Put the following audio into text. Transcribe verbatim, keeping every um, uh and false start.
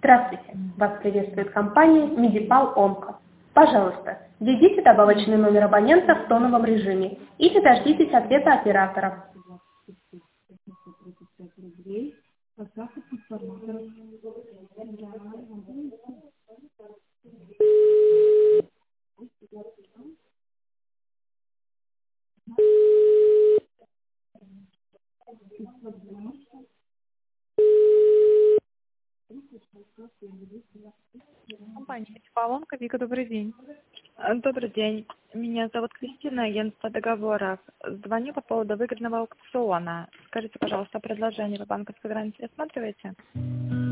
Здравствуйте! Вас приветствует компания Медипал Онко. Пожалуйста, введите добавочный номер абонента в тоновом режиме или дождитесь ответа оператора. Компания Медипал-Онко. Вика, добрый день. Добрый день. Меня зовут Кристина, агентство договоров. Звоню по поводу выгодного аукциона. Скажите, пожалуйста, предложение по банковской гарантии рассматриваете?